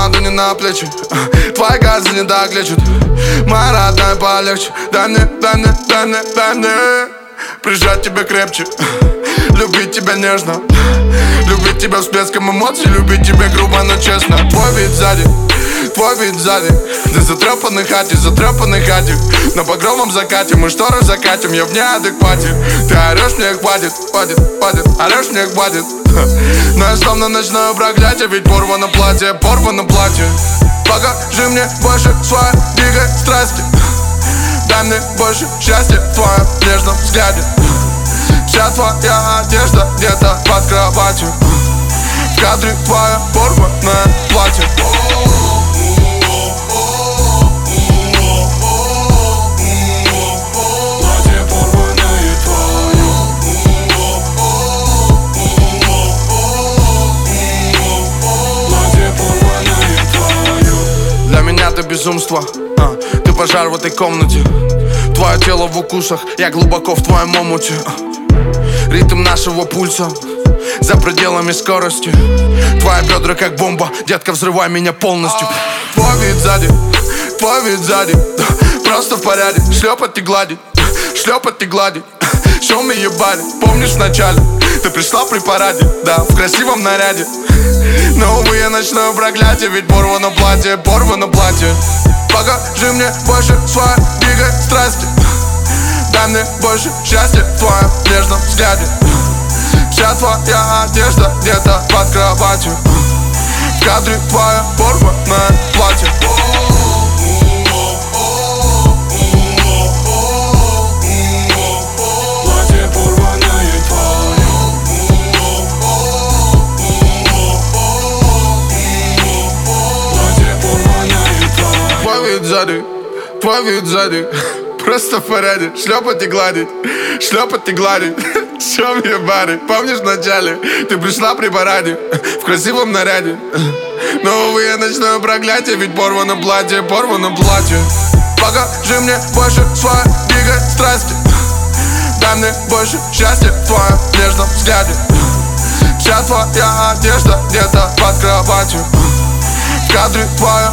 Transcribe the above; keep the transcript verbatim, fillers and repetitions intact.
ладони на плечи, твои газы не так лечат. Моя родная, полегче. Дай мне, дай мне, дай мне, дай мне прижать тебя крепче, любить тебя нежно, любить тебя всплеском эмоций, любить тебя грубо, но честно. Твой вид сзади, твой вид сзади, ты затрепанный хате, затрепанный хате. На багровом закате мы шторы закатим, я в неадеквате. Ты орешь, мне хватит, хватит, хватит, орешь, мне хватит. Но я словно ночное проклятие, ведь порвано платье, порвано платье. Покажи мне больше своей дикой страсти, дай мне больше счастья в твоем нежном взгляде. Вся твоя одежда где-то под кроватью, в кадре твое порванное платье. Для меня ты безумство, а, ты пожар в этой комнате. Твое тело в укусах, я глубоко в твоем омуте. Ритм нашего пульса за пределами скорости. Твои бедра как бомба, детка, взрывай меня полностью. Твой вид сзади, твой вид сзади, просто в порядке. Шлепать и гладить, шлепать и гладить. Show me your body, помнишь вначале ты пришла при параде, да, в красивом наряде. Но, увы, я ночное проклятие, ведь порвано платье, порвано платье. Покажи мне больше своей дикой страсти, дай мне больше счастья в твоем нежном взгляде. Вся твоя одежда где-то под кроватью, в кадре твое порванное платье. Твой вид сзади, твой вид сзади, просто в порядке. Шлепать и гладить, шлепать и гладить. Show me your body, помнишь вначале ты пришла при параде, в красивом наряде. Но, увы, я ночное проклятие, ведь порвано платье, порвано платье. Покажи мне больше своей дикой страсти, дай мне больше счастья в твоем нежном взгляде. Вся твоя одежда где-то под кроватью, в кадре твое